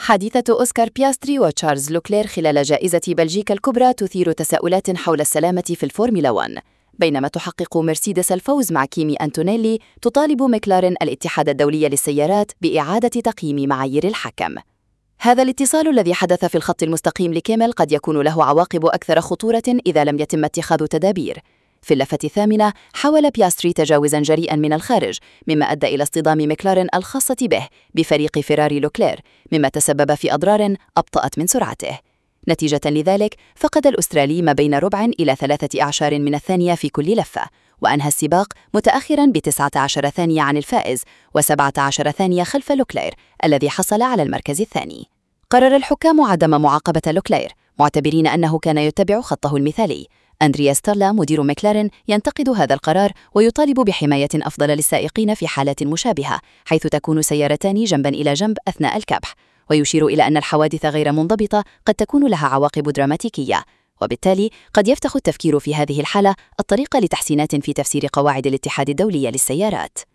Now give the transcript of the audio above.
حادثة أوسكار بياستري وتشارلز لوكلير خلال جائزة بلجيكا الكبرى تثير تساؤلات حول السلامة في الفورمولا 1. بينما تحقق مرسيدس الفوز مع كيمي أنتونيلي، تطالب مكلارين الاتحاد الدولي للسيارات بإعادة تقييم معايير الحكم. هذا الاتصال الذي حدث في الخط المستقيم لكيمل قد يكون له عواقب أكثر خطورة إذا لم يتم اتخاذ تدابير. في اللفة الثامنة حاول بياستري تجاوزاً جريئاً من الخارج، مما أدى إلى اصطدام مكلارين الخاصة به بفريق فيراري لوكلير، مما تسبب في أضرار أبطأت من سرعته. نتيجة لذلك فقد الأسترالي ما بين ربع إلى 13 من الثانية في كل لفة، وأنهى السباق متأخراً ب19 ثانية عن الفائز و17 ثانية خلف لوكلير الذي حصل على المركز الثاني. قرر الحكام عدم معاقبة لوكلير، معتبرين أنه كان يتبع خطه المثالي. أندريا ستارلا مدير مكلارين ينتقد هذا القرار ويطالب بحماية أفضل للسائقين في حالات مشابهة، حيث تكون سيارتان جنباً إلى جنب أثناء الكبح، ويشير إلى أن الحوادث غير منضبطة قد تكون لها عواقب دراماتيكية، وبالتالي قد يفتح التفكير في هذه الحالة الطريق لتحسينات في تفسير قواعد الاتحاد الدولي للسيارات.